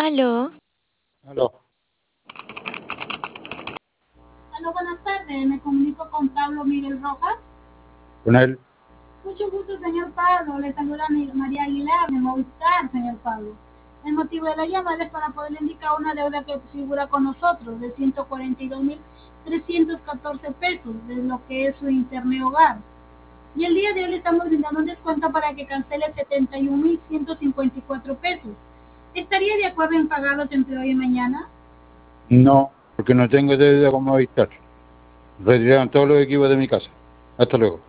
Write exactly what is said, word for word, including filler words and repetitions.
Aló, Aló. Aló, buenas tardes. Me comunico con Pablo Miguel Rojas. Con él. Mucho gusto, señor Pablo. Le saluda mi- María Aguilar de Movistar, señor Pablo. El motivo de la llamada es para poderle indicar una deuda que figura con nosotros de ciento cuarenta y dos mil trescientos catorce pesos de lo que es su internet hogar. Y el día de hoy le estamos brindando un descuento para que cancele setenta y un mil ciento cincuenta y cuatro pesos. ¿Estaría de acuerdo en pagarlos entre hoy y mañana? No, porque no tengo deuda con Movistar. Retiraron todos los equipos de mi casa. Hasta luego.